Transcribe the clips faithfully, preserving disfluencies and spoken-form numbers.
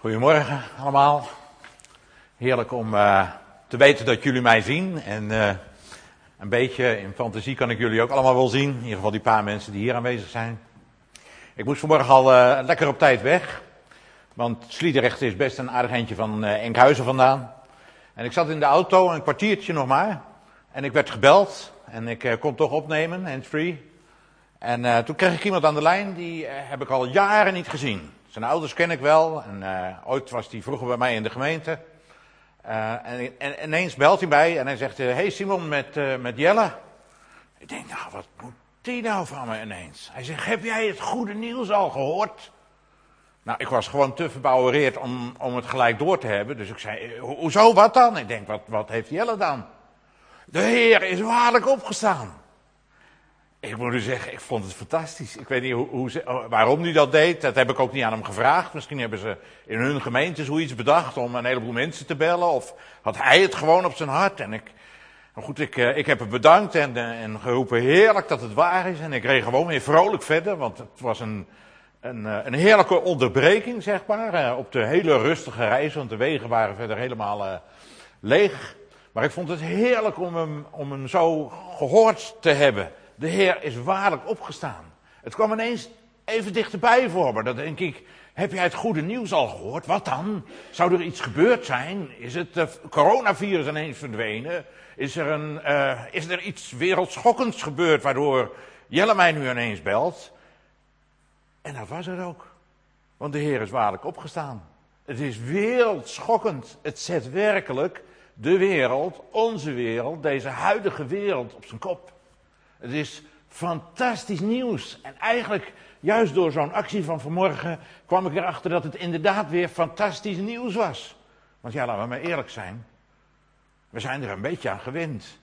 Goedemorgen allemaal. Heerlijk om uh, te weten dat jullie mij zien. En uh, een beetje in fantasie kan ik jullie ook allemaal wel zien. In ieder geval die paar mensen die hier aanwezig zijn. Ik moest vanmorgen al uh, lekker op tijd weg. Want Sliedrecht is best een aardig eindje van uh, Enkhuizen vandaan. En ik zat in de auto, een kwartiertje nog maar. En ik werd gebeld. En ik uh, kon toch opnemen, hands-free. En uh, toen kreeg ik iemand aan de lijn, die uh, heb ik al jaren niet gezien. Zijn ouders ken ik wel. En uh, ooit was hij vroeger bij mij in de gemeente. Uh, en, en ineens belt hij mij en hij zegt, hé hey Simon, met, uh, met Jelle. Ik denk, nou wat moet die nou van me ineens? Hij zegt, heb jij het goede nieuws al gehoord? Nou, ik was gewoon te verbouwereerd om, om het gelijk door te hebben. Dus ik zei, ho hoezo, wat dan? Ik denk, wat, wat heeft Jelle dan? De Heer is waarlijk opgestaan. Ik moet u zeggen, ik vond het fantastisch. Ik weet niet hoe, hoe, waarom hij dat deed. Dat heb ik ook niet aan hem gevraagd. Misschien hebben ze in hun gemeente zoiets bedacht om een heleboel mensen te bellen. Of had hij het gewoon op zijn hart. En ik, goed, ik, ik heb hem bedankt en, en geroepen heerlijk dat het waar is. En ik reed gewoon weer vrolijk verder. Want het was een, een, een heerlijke onderbreking, zeg maar. Op de hele rustige reis, want de wegen waren verder helemaal uh, leeg. Maar ik vond het heerlijk om hem, om hem zo gehoord te hebben. De Heer is waarlijk opgestaan. Het kwam ineens even dichterbij voor me. Dan denk ik, heb jij het goede nieuws al gehoord? Wat dan? Zou er iets gebeurd zijn? Is het uh, coronavirus ineens verdwenen? Is er, een, uh, is er iets wereldschokkends gebeurd waardoor Jelle mij nu ineens belt? En dat was het ook. Want de Heer is waarlijk opgestaan. Het is wereldschokkend. Het zet werkelijk de wereld, onze wereld, deze huidige wereld op zijn kop. Het is fantastisch nieuws. En eigenlijk, juist door zo'n actie van vanmorgen, kwam ik erachter dat het inderdaad weer fantastisch nieuws was. Want ja, laten we maar eerlijk zijn. We zijn er een beetje aan gewend.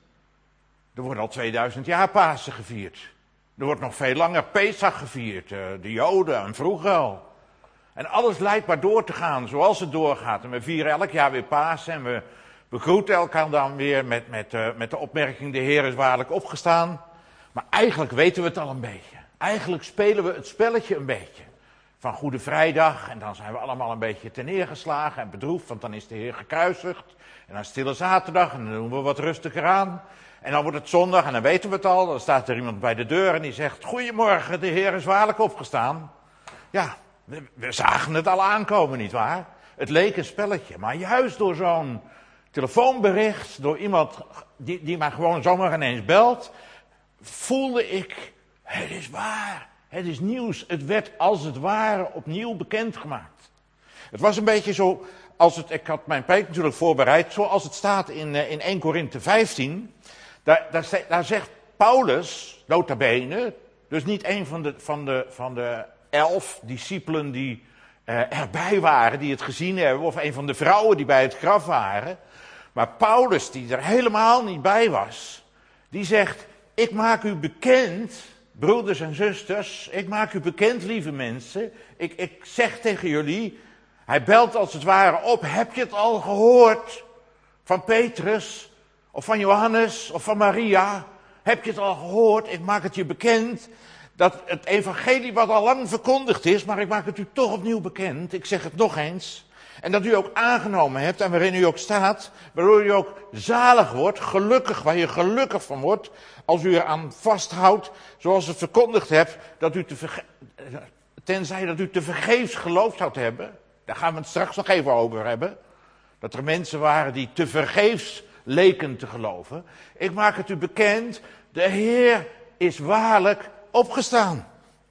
Er wordt al tweeduizend jaar Pasen gevierd. Er wordt nog veel langer Pesach gevierd. De Joden en vroeger al. En alles lijkt maar door te gaan zoals het doorgaat. En we vieren elk jaar weer Pasen en we begroeten elkaar dan weer met, met, uh, met de opmerking, de Heer is waarlijk opgestaan. Maar eigenlijk weten we het al een beetje. Eigenlijk spelen we het spelletje een beetje. Van Goede Vrijdag en dan zijn we allemaal een beetje terneergeslagen en bedroefd, want dan is de Heer gekruisigd. En dan Stille Zaterdag en dan doen we wat rustiger aan. En dan wordt het zondag en dan weten we het al. Dan staat er iemand bij de deur en die zegt, goedemorgen, de Heer is waarlijk opgestaan. Ja, we, we zagen het al aankomen, nietwaar? Het leek een spelletje, maar juist door zo'n telefoonbericht, door iemand die, die mij gewoon zomaar ineens belt, voelde ik, het is waar, het is nieuws. Het werd als het ware opnieuw bekendgemaakt. Het was een beetje zo, als het, ik had mijn preek natuurlijk voorbereid, zoals het staat in, in Eerste Korinthe vijftien. Daar, daar, daar zegt Paulus, nota bene, dus niet een van de, van de, van de elf discipelen die uh, erbij waren, die het gezien hebben, of een van de vrouwen die bij het graf waren. Maar Paulus, die er helemaal niet bij was, die zegt, ik maak u bekend, broeders en zusters, ik maak u bekend, lieve mensen. Ik, ik zeg tegen jullie, hij belt als het ware op, heb je het al gehoord van Petrus, of van Johannes, of van Maria? Heb je het al gehoord? Ik maak het je bekend, dat het evangelie wat al lang verkondigd is, maar ik maak het u toch opnieuw bekend. Ik zeg het nog eens. En dat u ook aangenomen hebt en waarin u ook staat, waardoor u ook zalig wordt, gelukkig, waar je gelukkig van wordt, als u eraan vasthoudt, zoals het verkondigd hebt, dat u te verge- tenzij dat u te vergeefs geloofd zou hebben. Daar gaan we het straks nog even over hebben. Dat er mensen waren die te vergeefs leken te geloven. Ik maak het u bekend, de Heer is waarlijk opgestaan.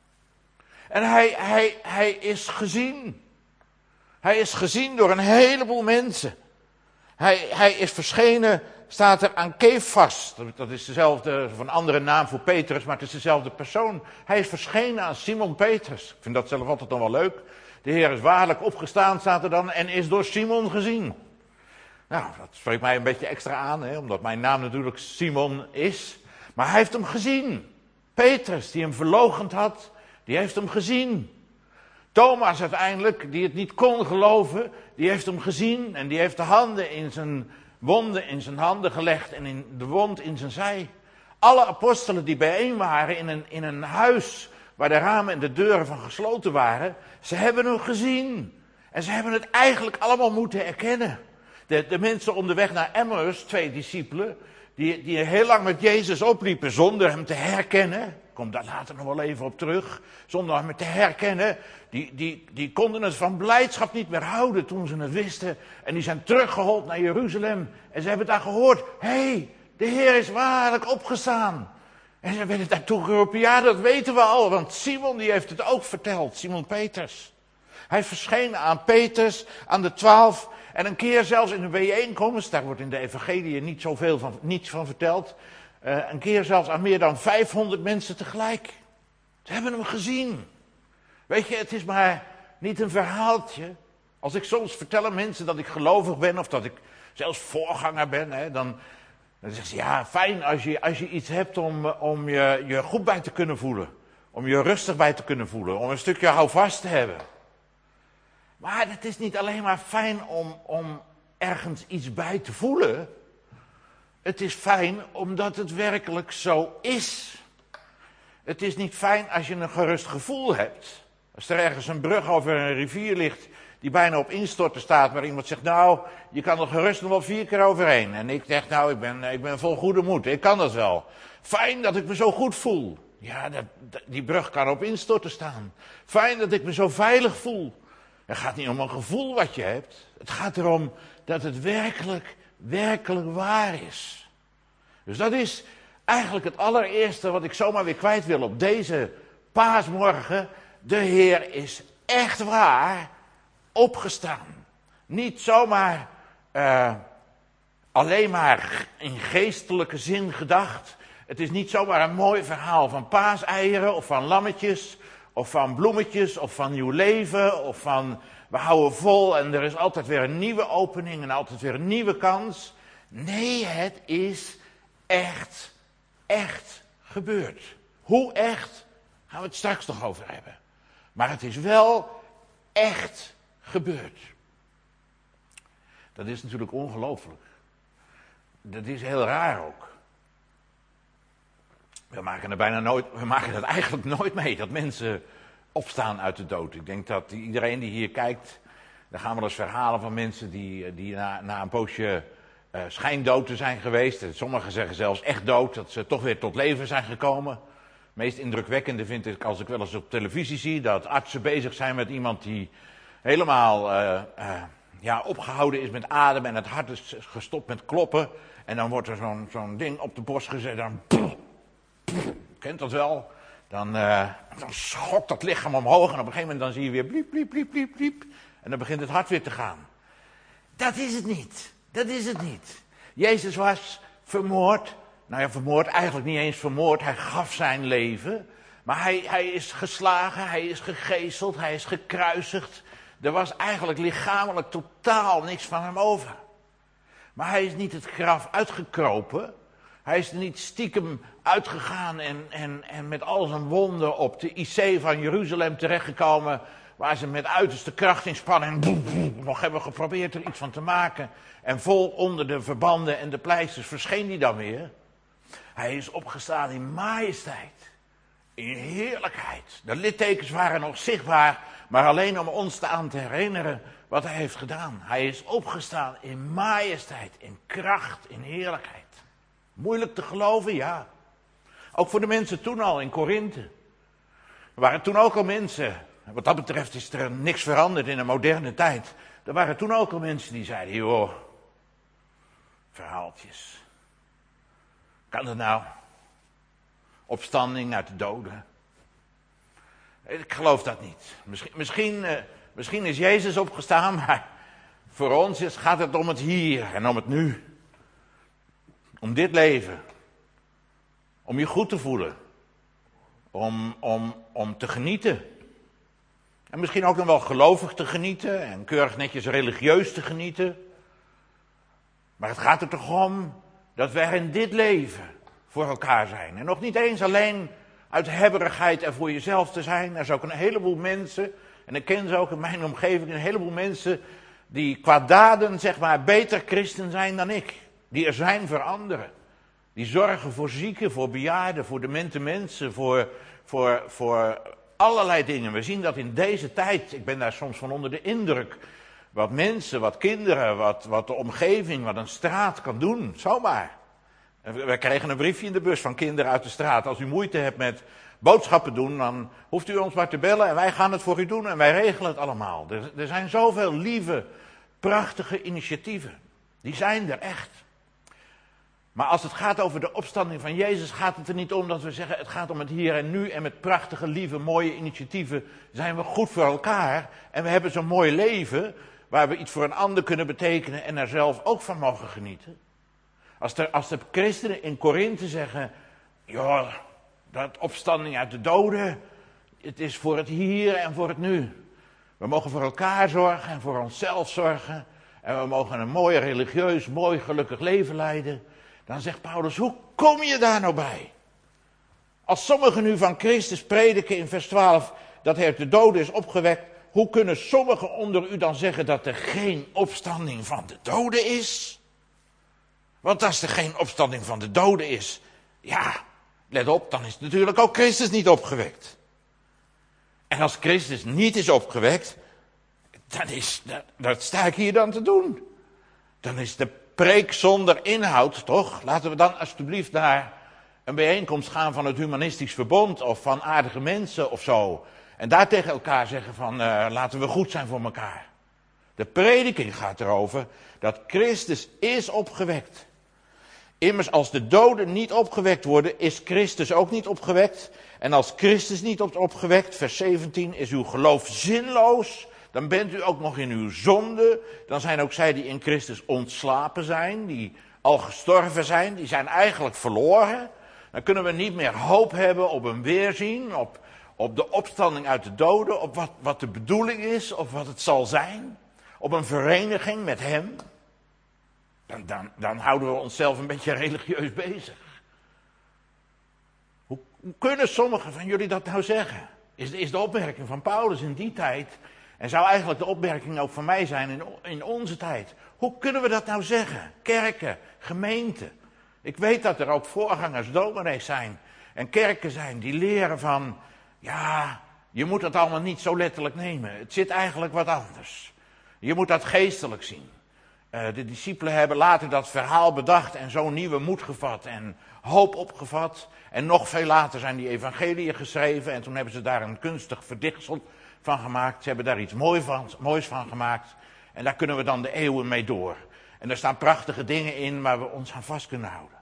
En hij, hij, hij is gezien. Hij is gezien door een heleboel mensen. Hij, hij is verschenen, staat er aan Kefas. Dat is dezelfde, van een andere naam voor Petrus, maar het is dezelfde persoon. Hij is verschenen aan Simon Petrus. Ik vind dat zelf altijd nog wel leuk. De Heer is waarlijk opgestaan, staat er dan, en is door Simon gezien. Nou, dat spreekt mij een beetje extra aan, hè, omdat mijn naam natuurlijk Simon is. Maar hij heeft hem gezien. Petrus, die hem verloochend had, die heeft hem gezien. Thomas uiteindelijk, die het niet kon geloven, die heeft hem gezien en die heeft de handen in zijn wonden in zijn handen gelegd en in de wond in zijn zij. Alle apostelen die bijeen waren in een, in een huis waar de ramen en de deuren van gesloten waren, ze hebben hem gezien. En ze hebben het eigenlijk allemaal moeten erkennen. De, de mensen onderweg naar Emmaus, twee discipelen, die, die heel lang met Jezus opliepen zonder hem te herkennen. Ik kom daar later nog wel even op terug. Zonder hem te herkennen. Die, die, die konden het van blijdschap niet meer houden toen ze het wisten. En die zijn teruggehold naar Jeruzalem. En ze hebben daar gehoord. Hé, hey, de Heer is waarlijk opgestaan. En ze werden daartoe geroepen. Ja, dat weten we al. Want Simon die heeft het ook verteld. Simon Peters. Hij verscheen aan Peters, aan de twaalf. En een keer zelfs in een bijeenkomst. Daar wordt in de evangelie niet zoveel van, niets van verteld. Uh, een keer zelfs aan meer dan vijfhonderd mensen tegelijk. Ze hebben hem gezien. Weet je, het is maar niet een verhaaltje. Als ik soms vertel aan mensen dat ik gelovig ben of dat ik zelfs voorganger ben, hè, dan, dan zeggen ze, ja, fijn als je, als je iets hebt om, om je, je goed bij te kunnen voelen. Om je rustig bij te kunnen voelen. Om een stukje houvast te hebben. Maar het is niet alleen maar fijn om, om ergens iets bij te voelen. Het is fijn omdat het werkelijk zo is. Het is niet fijn als je een gerust gevoel hebt. Als er ergens een brug over een rivier ligt die bijna op instorten staat, maar iemand zegt, nou, je kan er gerust nog wel vier keer overheen. En ik zeg, nou, ik ben, ik ben vol goede moed, ik kan dat wel. Fijn dat ik me zo goed voel. Ja, dat, die brug kan op instorten staan. Fijn dat ik me zo veilig voel. Het gaat niet om een gevoel wat je hebt. Het gaat erom dat het werkelijk, werkelijk waar is. Dus dat is eigenlijk het allereerste wat ik zomaar weer kwijt wil op deze paasmorgen. De Heer is echt waar opgestaan. Niet zomaar uh, alleen maar in geestelijke zin gedacht. Het is niet zomaar een mooi verhaal van paaseieren of van lammetjes of van bloemetjes of van nieuw leven of van we houden vol en er is altijd weer een nieuwe opening en altijd weer een nieuwe kans. Nee, het is echt, echt gebeurd. Hoe echt, gaan we het straks nog over hebben. Maar het is wel echt gebeurd. Dat is natuurlijk ongelooflijk. Dat is heel raar ook. We maken er bijna nooit, we maken het eigenlijk nooit mee, dat mensen opstaan uit de dood. Ik denk dat iedereen die hier kijkt, er gaan wel eens verhalen van mensen die, die na, na een poosje uh, schijndood te zijn geweest. Sommigen zeggen zelfs echt dood, dat ze toch weer tot leven zijn gekomen. Het meest indrukwekkende vind ik als ik wel eens op televisie zie dat artsen bezig zijn met iemand die helemaal uh, uh, ja, opgehouden is met ademen en het hart is gestopt met kloppen. En dan wordt er zo'n, zo'n ding op de borst gezet, dan pff, pff, kent dat wel. Dan, uh, dan schokt dat lichaam omhoog en op een gegeven moment dan zie je weer bliep, bliep, bliep, bliep, bliep. En dan begint het hart weer te gaan. Dat is het niet. Dat is het niet. Jezus was vermoord. Nou ja, vermoord, eigenlijk niet eens vermoord. Hij gaf zijn leven. Maar hij, hij is geslagen, hij is gegezeld, hij is gekruisigd. Er was eigenlijk lichamelijk totaal niks van hem over. Maar hij is niet het graf uitgekropen. Hij is er niet stiekem uitgegaan en, en, en met al zijn wonden op de I C van Jeruzalem terechtgekomen, waar ze met uiterste krachtinspanning nog hebben geprobeerd er iets van te maken. En vol onder de verbanden en de pleisters verscheen hij dan weer. Hij is opgestaan in majesteit, in heerlijkheid. De littekens waren nog zichtbaar, maar alleen om ons te aan te herinneren wat hij heeft gedaan. Hij is opgestaan in majesteit, in kracht, in heerlijkheid. Moeilijk te geloven, ja. Ook voor de mensen toen al in Korinthe. Er waren toen ook al mensen, wat dat betreft is er niks veranderd in een moderne tijd. Er waren toen ook al mensen die zeiden, joh, verhaaltjes. Kan het nou? Opstanding uit de doden. Ik geloof dat niet. Misschien, misschien, uh, misschien is Jezus opgestaan, maar voor ons is, gaat het om het hier en om het nu. Om dit leven. Om je goed te voelen. Om, om, om te genieten. En misschien ook nog wel gelovig te genieten en keurig netjes religieus te genieten. Maar het gaat er toch om dat wij in dit leven voor elkaar zijn. En nog niet eens alleen uit hebberigheid en voor jezelf te zijn. Er zijn ook een heleboel mensen, en ik ken ze ook in mijn omgeving, een heleboel mensen die qua daden zeg maar beter christen zijn dan ik. Die er zijn voor anderen. Die zorgen voor zieken, voor bejaarden, voor demente mensen, voor, voor, voor allerlei dingen. We zien dat in deze tijd, ik ben daar soms van onder de indruk, wat mensen, wat kinderen, wat, wat de omgeving, wat een straat kan doen, zomaar. We kregen een briefje in de bus van kinderen uit de straat. Als u moeite hebt met boodschappen doen, dan hoeft u ons maar te bellen en wij gaan het voor u doen en wij regelen het allemaal. Er, er zijn zoveel lieve, prachtige initiatieven. Die zijn er echt. Maar als het gaat over de opstanding van Jezus, gaat het er niet om dat we zeggen, het gaat om het hier en nu. En met prachtige, lieve, mooie initiatieven zijn we goed voor elkaar. En we hebben zo'n mooi leven, waar we iets voor een ander kunnen betekenen en er zelf ook van mogen genieten. Als, er, als de christenen in Korinthe zeggen, joh, dat opstanding uit de doden, het is voor het hier en voor het nu. We mogen voor elkaar zorgen en voor onszelf zorgen. En we mogen een mooi religieus, mooi gelukkig leven leiden. Dan zegt Paulus, hoe kom je daar nou bij? Als sommigen nu van Christus prediken in vers twaalf, dat hij uit de doden is opgewekt, hoe kunnen sommigen onder u dan zeggen dat er geen opstanding van de doden is? Want als er geen opstanding van de doden is, ja, let op, dan is natuurlijk ook Christus niet opgewekt. En als Christus niet is opgewekt, dan is, dat, dat sta ik hier dan te doen. Dan is de preek zonder inhoud, toch? Laten we dan alsjeblieft naar een bijeenkomst gaan van het Humanistisch Verbond of van aardige mensen of zo. En daar tegen elkaar zeggen van, uh, laten we goed zijn voor elkaar. De prediking gaat erover dat Christus is opgewekt. Immers, als de doden niet opgewekt worden, is Christus ook niet opgewekt. En als Christus niet wordt opgewekt, vers zeventien, is uw geloof zinloos. Dan bent u ook nog in uw zonde. Dan zijn ook zij die in Christus ontslapen zijn, die al gestorven zijn, die zijn eigenlijk verloren. Dan kunnen we niet meer hoop hebben op een weerzien, op, op de opstanding uit de doden, op wat, wat de bedoeling is, of wat het zal zijn. Op een vereniging met hem. Dan, dan, dan houden we onszelf een beetje religieus bezig. Hoe, hoe kunnen sommigen van jullie dat nou zeggen? Is, is de opmerking van Paulus in die tijd, en zou eigenlijk de opmerking ook van mij zijn in, in onze tijd. Hoe kunnen we dat nou zeggen? Kerken, gemeenten. Ik weet dat er ook voorgangers, dominees zijn en kerken zijn die leren van, ja, je moet dat allemaal niet zo letterlijk nemen. Het zit eigenlijk wat anders. Je moet dat geestelijk zien. Uh, de discipelen hebben later dat verhaal bedacht en zo'n nieuwe moed gevat en hoop opgevat. En nog veel later zijn die evangeliën geschreven en toen hebben ze daar een kunstig verdichtsel van gemaakt. Ze hebben daar iets mooi van, moois van gemaakt en daar kunnen we dan de eeuwen mee door. En er staan prachtige dingen in waar we ons aan vast kunnen houden.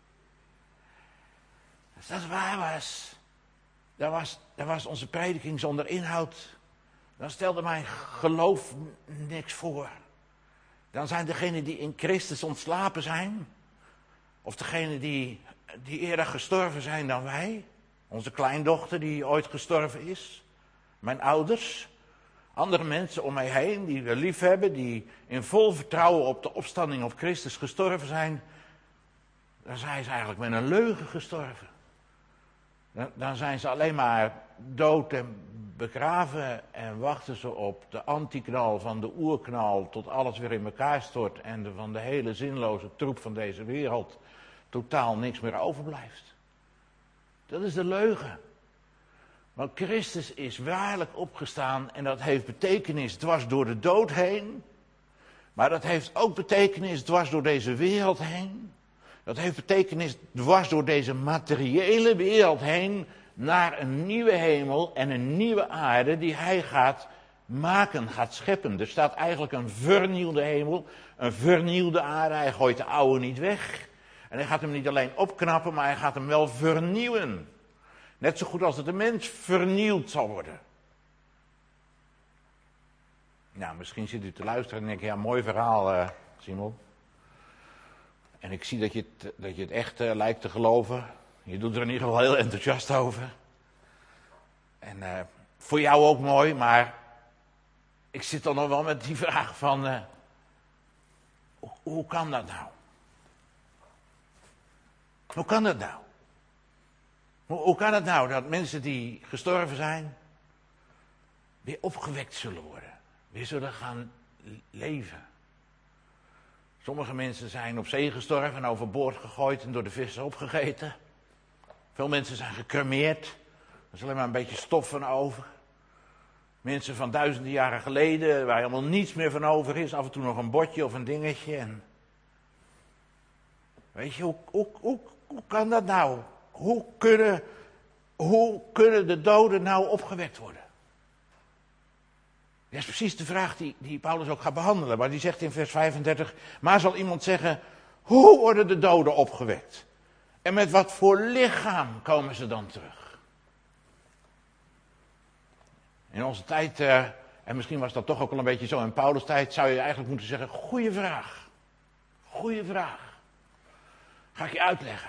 Als dat waar was, dan was, dan was onze prediking zonder inhoud. Dan stelde mijn geloof niks voor. Dan zijn degenen die in Christus ontslapen zijn, of degenen die, die eerder gestorven zijn dan wij, onze kleindochter die ooit gestorven is, mijn ouders, andere mensen om mij heen die we lief hebben, die in vol vertrouwen op de opstanding op Christus gestorven zijn, dan zijn ze eigenlijk met een leugen gestorven. Dan, dan zijn ze alleen maar dood en begraven en wachten ze op de antiknal van de oerknal tot alles weer in elkaar stort en de, van de hele zinloze troep van deze wereld totaal niks meer overblijft. Dat is de leugen. Want Christus is waarlijk opgestaan en dat heeft betekenis dwars door de dood heen. Maar dat heeft ook betekenis dwars door deze wereld heen. Dat heeft betekenis dwars door deze materiële wereld heen naar een nieuwe hemel en een nieuwe aarde die hij gaat maken, gaat scheppen. Er staat eigenlijk een vernieuwde hemel, een vernieuwde aarde. Hij gooit de oude niet weg. En hij gaat hem niet alleen opknappen, maar hij gaat hem wel vernieuwen. Net zo goed als dat de mens vernieuwd zal worden. Nou, misschien zit u te luisteren en denk je, ja, mooi verhaal, uh, Simon. En ik zie dat je het, dat je het echt uh, lijkt te geloven. Je doet er in ieder geval heel enthousiast over. En uh, voor jou ook mooi, maar ik zit dan nog wel met die vraag van, uh, hoe, hoe kan dat nou? Hoe kan dat nou? Hoe, hoe kan het nou dat mensen die gestorven zijn, weer opgewekt zullen worden? Weer zullen gaan leven? Sommige mensen zijn op zee gestorven en overboord gegooid en door de vissen opgegeten. Veel mensen zijn gecremeerd. is alleen maar een beetje stof van over. Mensen van duizenden jaren geleden, waar helemaal niets meer van over is. Af en toe nog een botje of een dingetje. En... Weet je, hoe, hoe, hoe, hoe kan dat nou? Hoe kunnen, hoe kunnen de doden nou opgewekt worden? Dat is precies de vraag die, die Paulus ook gaat behandelen. Maar die zegt in vers vijfendertig, maar zal iemand zeggen, hoe worden de doden opgewekt? En met wat voor lichaam komen ze dan terug? In onze tijd, uh, en misschien was dat toch ook wel een beetje zo in Paulus' tijd, zou je eigenlijk moeten zeggen, goeie vraag. Goeie vraag. Ga ik je uitleggen.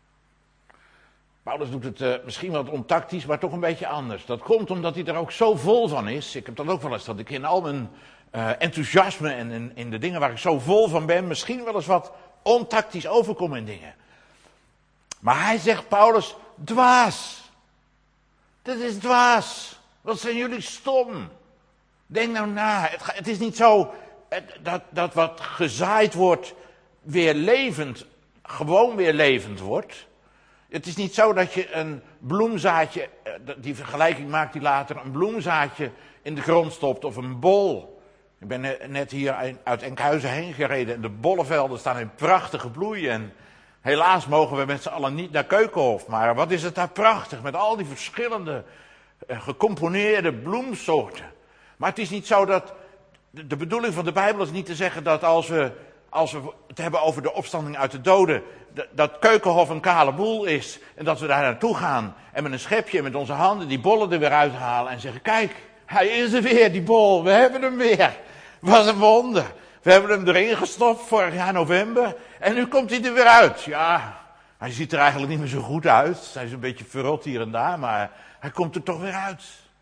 Paulus doet het uh, misschien wat ontactisch, maar toch een beetje anders. Dat komt omdat hij er ook zo vol van is. Ik heb dat ook wel eens, dat ik in al mijn uh, enthousiasme en in, in de dingen waar ik zo vol van ben, misschien wel eens wat ontactisch overkom in dingen. Maar hij zegt, Paulus, dwaas. Dit is dwaas. Wat zijn jullie stom. Denk nou na. Het, het is niet zo dat, dat wat gezaaid wordt weer levend, gewoon weer levend wordt. Het is niet zo dat je een bloemzaadje, die vergelijking maakt hij later, een bloemzaadje in de grond stopt of een bol. Ik ben net hier uit Enkhuizen heen gereden en de bollenvelden staan in prachtige bloei. En helaas mogen we met z'n allen niet naar Keukenhof, maar wat is het daar prachtig met al die verschillende gecomponeerde bloemsoorten. Maar het is niet zo dat, de bedoeling van de Bijbel is niet te zeggen dat als we, als we het hebben over de opstanding uit de doden, dat Keukenhof een kale boel is en dat we daar naartoe gaan en met een schepje met onze handen die bollen er weer uithalen en zeggen, kijk, hij is er weer, die bol, we hebben hem weer. Wat een wonder. We hebben hem erin gestopt vorig jaar november en nu komt hij er weer uit. Ja, hij ziet er eigenlijk niet meer zo goed uit. Hij is een beetje verrot hier en daar, maar hij komt er toch weer uit.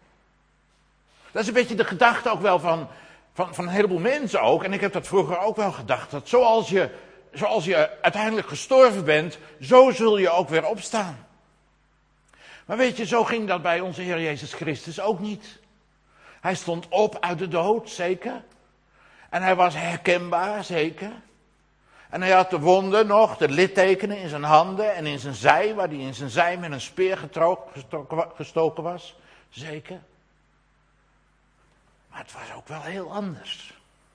Dat is een beetje de gedachte ook wel van, van, van een heleboel mensen ook. En ik heb dat vroeger ook wel gedacht. Dat zoals je, zoals je uiteindelijk gestorven bent, zo zul je ook weer opstaan. Maar weet je, zo ging dat bij onze Heer Jezus Christus ook niet. Hij stond op uit de dood, zeker. En hij was herkenbaar, zeker. En hij had de wonden nog, de littekenen in zijn handen en in zijn zij, waar hij in zijn zij met een speer gestoken was, zeker. Maar het was ook wel heel anders.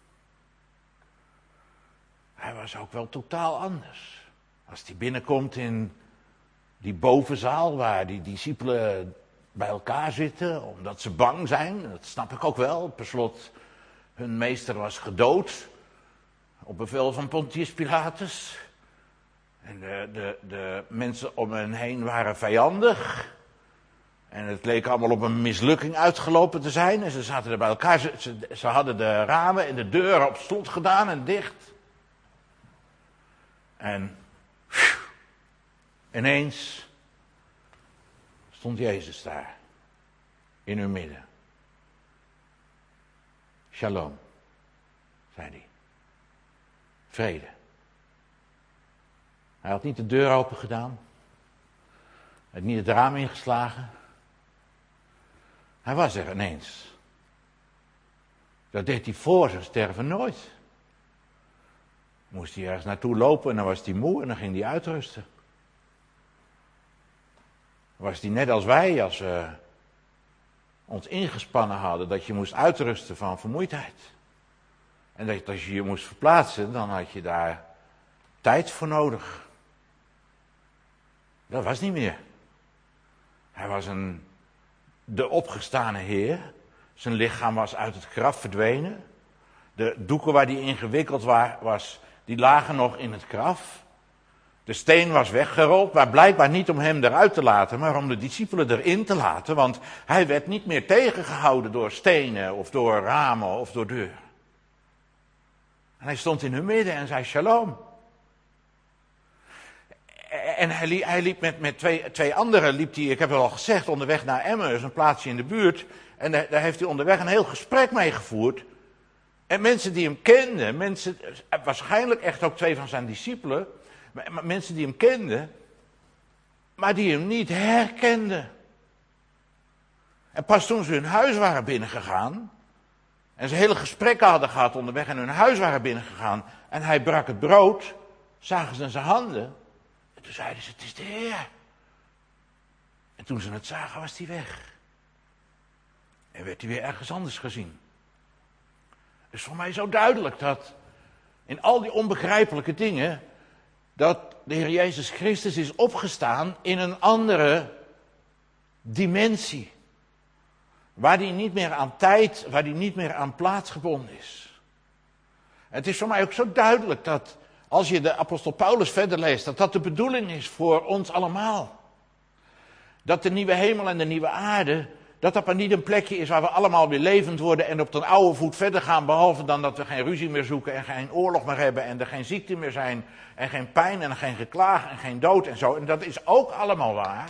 Hij was ook wel totaal anders. Als hij binnenkomt in die bovenzaal waar die discipelen bij elkaar zitten, omdat ze bang zijn, dat snap ik ook wel. Per slot, hun meester was gedood op bevel van Pontius Pilatus. En de, de, de mensen om hen heen waren vijandig. En het leek allemaal op een mislukking uitgelopen te zijn. En ze zaten er bij elkaar. Ze, ze, ze hadden de ramen en de deuren op slot gedaan en dicht. En pff, ineens stond Jezus daar. In hun midden. Shalom, zei hij. Vrede. Hij had niet de deur open gedaan. Hij had niet het raam ingeslagen. Hij was er ineens. Dat deed hij voor zijn sterven nooit. Moest hij ergens naartoe lopen en dan was hij moe en dan ging hij uitrusten. Dan was hij net als wij, als we ons ingespannen hadden, dat je moest uitrusten van vermoeidheid. En dat als je je moest verplaatsen, dan had je daar tijd voor nodig. Dat was niet meer. Hij was een, de opgestane Heer. Zijn lichaam was uit het graf verdwenen. De doeken waar hij in gewikkeld was, die lagen nog in het graf. De steen was weggerold, maar blijkbaar niet om hem eruit te laten, maar om de discipelen erin te laten. Want hij werd niet meer tegengehouden door stenen of door ramen of door deuren. En hij stond in hun midden en zei shalom. En hij liep, hij liep met, met twee, twee anderen, liep hij, ik heb het al gezegd, onderweg naar Emmaus, een plaatsje in de buurt. En daar, daar heeft hij onderweg een heel gesprek mee gevoerd. En mensen die hem kenden, mensen, waarschijnlijk echt ook twee van zijn discipelen, maar mensen die hem kenden, maar die hem niet herkenden. En pas toen ze hun huis waren binnengegaan, en ze hele gesprekken hadden gehad onderweg en hun huis waren binnengegaan, en hij brak het brood, zagen ze in zijn handen, en toen zeiden ze, het is de Heer. En toen ze het zagen, was hij weg. En werd hij weer ergens anders gezien. Het is voor mij zo duidelijk dat in al die onbegrijpelijke dingen, dat de Heer Jezus Christus is opgestaan in een andere dimensie. Waar hij niet meer aan tijd, waar hij niet meer aan plaats gebonden is. Het is voor mij ook zo duidelijk dat, als je de apostel Paulus verder leest, dat dat de bedoeling is voor ons allemaal. Dat de nieuwe hemel en de nieuwe aarde, dat dat maar niet een plekje is waar we allemaal weer levend worden en op de oude voet verder gaan, behalve dan dat we geen ruzie meer zoeken en geen oorlog meer hebben en er geen ziekte meer zijn en geen pijn en geen geklaag en geen dood en zo. En dat is ook allemaal waar.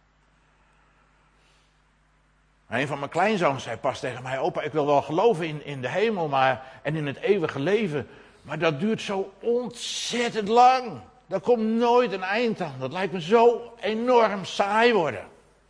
Een van mijn kleinzoons zei pas tegen mij: opa, ik wil wel geloven in, in de hemel maar, en in het eeuwige leven, maar dat duurt zo ontzettend lang. Daar komt nooit een eind aan. Dat lijkt me zo enorm saai worden.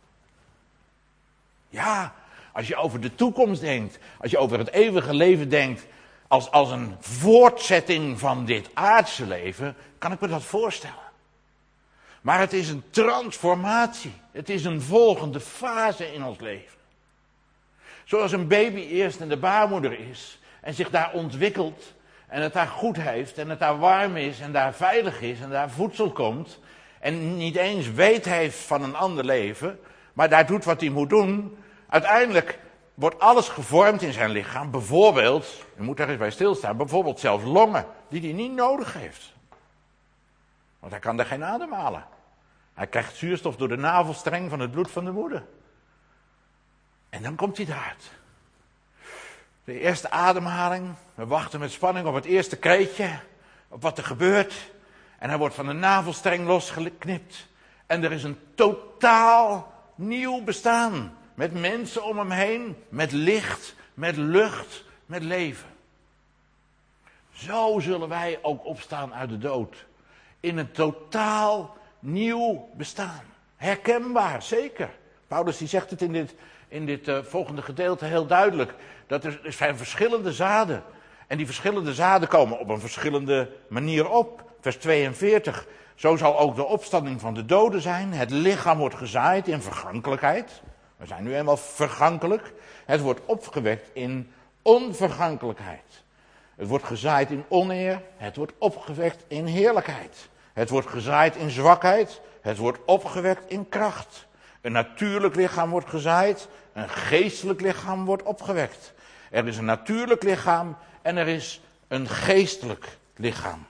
Ja, als je over de toekomst denkt, als je over het eeuwige leven denkt, als, als een voortzetting van dit aardse leven, kan ik me dat voorstellen. Maar het is een transformatie. Het is een volgende fase in ons leven. Zoals een baby eerst in de baarmoeder is en zich daar ontwikkelt en het daar goed heeft en het daar warm is en daar veilig is en daar voedsel komt en niet eens weet heeft van een ander leven, maar daar doet wat hij moet doen. Uiteindelijk wordt alles gevormd in zijn lichaam, bijvoorbeeld, je moet daar eens bij stilstaan, bijvoorbeeld zelfs longen, die hij niet nodig heeft. Want hij kan er geen ademhalen. Hij krijgt zuurstof door de navelstreng van het bloed van de moeder. En dan komt hij eruit. De eerste ademhaling, we wachten met spanning op het eerste kreetje, op wat er gebeurt. En hij wordt van de navelstreng losgeknipt. En er is een totaal nieuw bestaan. Met mensen om hem heen, met licht, met lucht, met leven. Zo zullen wij ook opstaan uit de dood. In een totaal nieuw bestaan. Herkenbaar, zeker. Paulus die zegt het in dit, in dit uh, volgende gedeelte heel duidelijk. Dat er, er zijn verschillende zaden. En die verschillende zaden komen op een verschillende manier op. Vers tweeënveertig. Zo zal ook de opstanding van de doden zijn. Het lichaam wordt gezaaid in vergankelijkheid. We zijn nu eenmaal vergankelijk. Het wordt opgewekt in onvergankelijkheid. Het wordt gezaaid in oneer. Het wordt opgewekt in heerlijkheid. Het wordt gezaaid in zwakheid. Het wordt opgewekt in kracht. Een natuurlijk lichaam wordt gezaaid. Een geestelijk lichaam wordt opgewekt. Er is een natuurlijk lichaam en er is een geestelijk lichaam.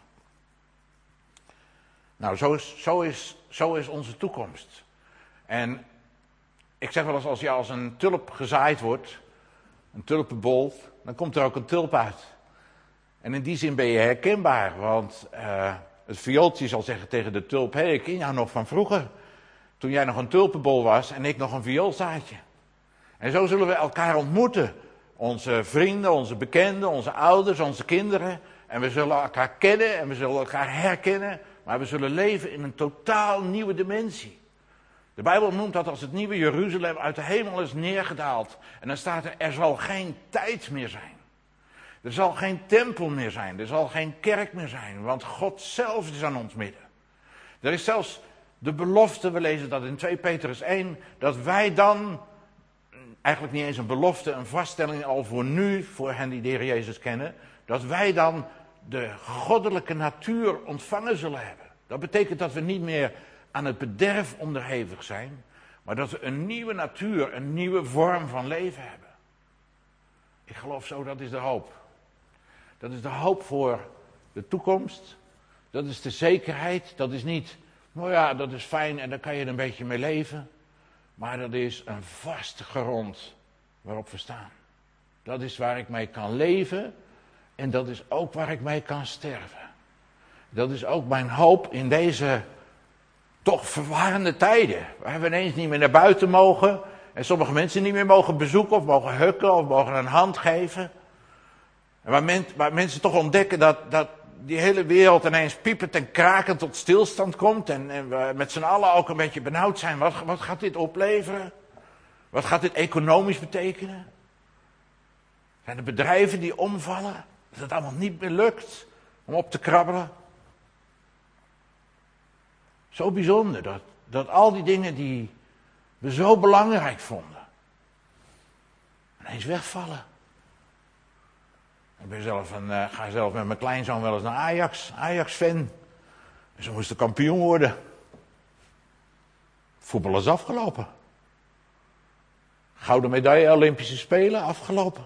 Nou, zo is, zo is, zo is onze toekomst. En ik zeg wel eens, als je als een tulp gezaaid wordt, een tulpenbol, dan komt er ook een tulp uit. En in die zin ben je herkenbaar, want uh, het viooltje zal zeggen tegen de tulp: hé, hey, ik ken jou nog van vroeger. Toen jij nog een tulpenbol was en ik nog een vioolzaadje. En zo zullen we elkaar ontmoeten. Onze vrienden, onze bekenden, onze ouders, onze kinderen. En we zullen elkaar kennen en we zullen elkaar herkennen. Maar we zullen leven in een totaal nieuwe dimensie. De Bijbel noemt dat als het nieuwe Jeruzalem uit de hemel is neergedaald. En dan staat er, er zal geen tijd meer zijn. Er zal geen tempel meer zijn. Er zal geen kerk meer zijn. Want God zelf is aan ons midden. Er is zelfs de belofte, we lezen dat in twee Petrus één, dat wij dan, eigenlijk niet eens een belofte, een vaststelling al voor nu, voor hen die de Heer Jezus kennen, dat wij dan de goddelijke natuur ontvangen zullen hebben. Dat betekent dat we niet meer aan het bederf onderhevig zijn, maar dat we een nieuwe natuur, een nieuwe vorm van leven hebben. Ik geloof zo, dat is de hoop. Dat is de hoop voor de toekomst. Dat is de zekerheid. Dat is niet, nou ja, dat is fijn en daar kan je er een beetje mee leven. Maar dat is een vaste grond waarop we staan. Dat is waar ik mee kan leven en dat is ook waar ik mee kan sterven. Dat is ook mijn hoop in deze toch verwarrende tijden. Waar we ineens niet meer naar buiten mogen. En sommige mensen niet meer mogen bezoeken of mogen hukken of mogen een hand geven. En waar, men, waar mensen toch ontdekken dat, dat die hele wereld ineens piepend en krakend tot stilstand komt. En, en we met z'n allen ook een beetje benauwd zijn. Wat, wat gaat dit opleveren? Wat gaat dit economisch betekenen? Zijn er bedrijven die omvallen? Dat het allemaal niet meer lukt om op te krabbelen? Zo bijzonder dat, dat al die dingen die we zo belangrijk vonden, ineens wegvallen. Ik ben zelf een, uh, ga zelf met mijn kleinzoon wel eens naar Ajax, Ajax-fan. En ze moesten kampioen worden. Voetbal is afgelopen. Gouden medaille, Olympische Spelen, afgelopen.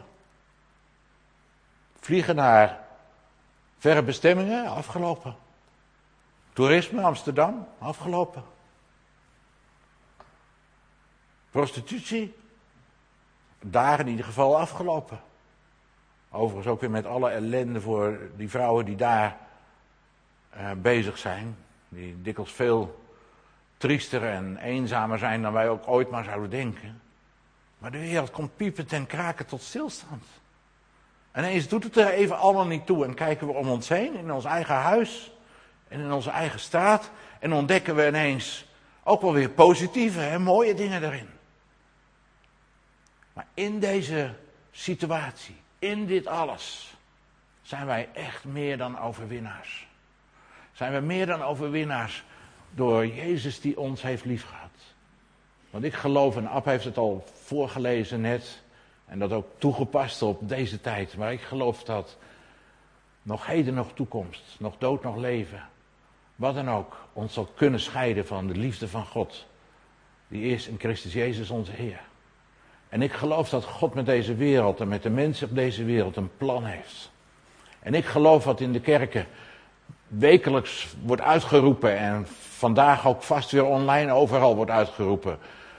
Vliegen naar verre bestemmingen, afgelopen. Toerisme, Amsterdam, afgelopen. Prostitutie, daar in ieder geval afgelopen. Overigens ook weer met alle ellende voor die vrouwen die daar uh, bezig zijn. Die dikwijls veel triester en eenzamer zijn dan wij ook ooit maar zouden denken. Maar de wereld komt piepend en kraken tot stilstand. En ineens doet het er even allemaal niet toe en kijken we om ons heen, in ons eigen huis en in onze eigen straat. En ontdekken we ineens ook wel weer positieve en mooie dingen erin. Maar in deze situatie, in dit alles, zijn wij echt meer dan overwinnaars. Zijn we meer dan overwinnaars door Jezus die ons heeft liefgehad. Want ik geloof, en Ab heeft het al voorgelezen net, en dat ook toegepast op deze tijd. Maar ik geloof dat nog heden, nog toekomst, nog dood, nog leven, wat dan ook, ons zal kunnen scheiden van de liefde van God. Die is in Christus Jezus onze Heer. En ik geloof dat God met deze wereld en met de mensen op deze wereld een plan heeft. En ik geloof wat in de kerken wekelijks wordt uitgeroepen en vandaag ook vast weer online overal wordt uitgeroepen.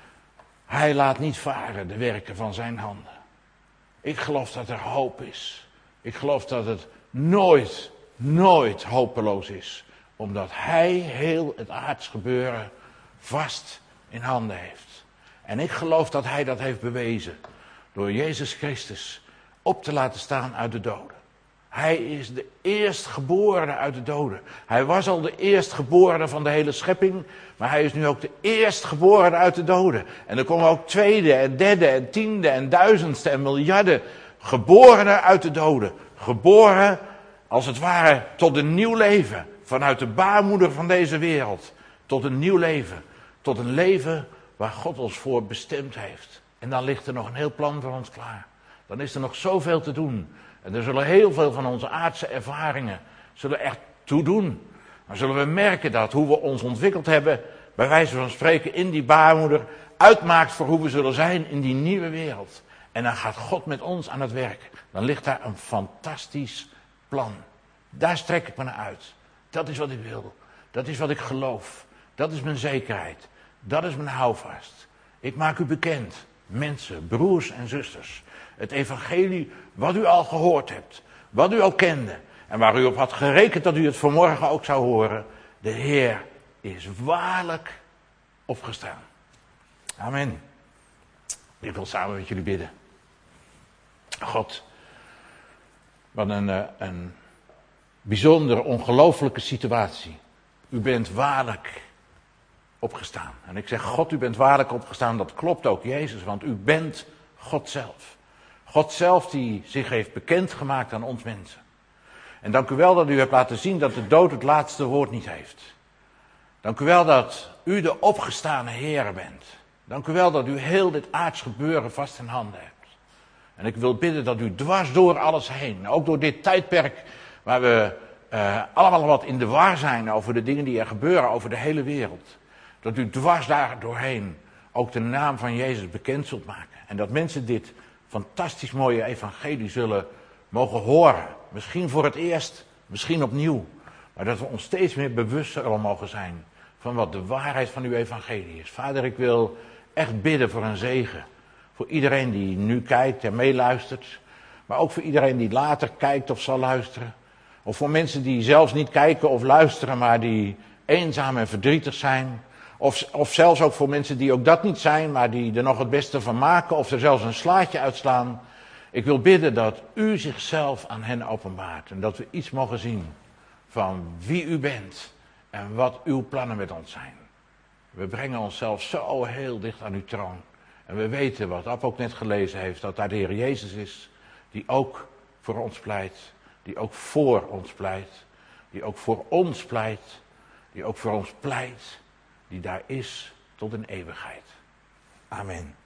Hij laat niet varen de werken van zijn handen. Ik geloof dat er hoop is. Ik geloof dat het nooit, nooit hopeloos is. Omdat hij heel het aards gebeuren vast in handen heeft. En ik geloof dat hij dat heeft bewezen. Door Jezus Christus op te laten staan uit de doden. Hij is de eerstgeborene uit de doden. Hij was al de eerstgeborene van de hele schepping. Maar hij is nu ook de eerstgeborene uit de doden. En er komen ook tweede en derde en tiende en duizendste en miljarden geborenen uit de doden. Geboren als het ware tot een nieuw leven. Vanuit de baarmoeder van deze wereld. Tot een nieuw leven. Tot een leven waar God ons voor bestemd heeft. En dan ligt er nog een heel plan voor ons klaar. Dan is er nog zoveel te doen. En er zullen heel veel van onze aardse ervaringen zullen echt toe doen. Dan zullen we merken dat hoe we ons ontwikkeld hebben, bij wijze van spreken in die baarmoeder, uitmaakt voor hoe we zullen zijn in die nieuwe wereld. En dan gaat God met ons aan het werk. Dan ligt daar een fantastisch plan. Daar strek ik me naar uit. Dat is wat ik wil. Dat is wat ik geloof. Dat is mijn zekerheid. Dat is mijn houvast. Ik maak u bekend, mensen, broers en zusters. Het evangelie wat u al gehoord hebt. Wat u al kende. En waar u op had gerekend dat u het vanmorgen ook zou horen. De Heer is waarlijk opgestaan. Amen. Ik wil samen met jullie bidden. God, wat een, een bijzondere, ongelooflijke situatie. U bent waarlijk opgestaan. En ik zeg, God, u bent waarlijk opgestaan. Dat klopt ook, Jezus, want u bent God zelf. God zelf die zich heeft bekendgemaakt aan ons mensen. En dank u wel dat u hebt laten zien dat de dood het laatste woord niet heeft. Dank u wel dat u de opgestane Heer bent. Dank u wel dat u heel dit aards gebeuren vast in handen hebt. En ik wil bidden dat u dwars door alles heen, ook door dit tijdperk waar we uh, allemaal wat in de war zijn over de dingen die er gebeuren over de hele wereld. Dat u dwars daar doorheen ook de naam van Jezus bekend zult maken. En dat mensen dit fantastisch mooie evangelie zullen mogen horen. Misschien voor het eerst, misschien opnieuw. Maar dat we ons steeds meer bewust zullen mogen zijn van wat de waarheid van uw evangelie is. Vader, ik wil echt bidden voor een zegen. Voor iedereen die nu kijkt en meeluistert. Maar ook voor iedereen die later kijkt of zal luisteren. Of voor mensen die zelfs niet kijken of luisteren, maar die eenzaam en verdrietig zijn. Of, of zelfs ook voor mensen die ook dat niet zijn, maar die er nog het beste van maken. Of er zelfs een slaatje uitslaan. Ik wil bidden dat u zichzelf aan hen openbaart. En dat we iets mogen zien van wie u bent. En wat uw plannen met ons zijn. We brengen onszelf zo heel dicht aan uw troon. En we weten wat Ab ook net gelezen heeft. Dat daar de Heer Jezus is. Die ook voor ons pleit. Die ook voor ons pleit. Die ook voor ons pleit. Die ook voor ons pleit. Die daar is tot een eeuwigheid. Amen.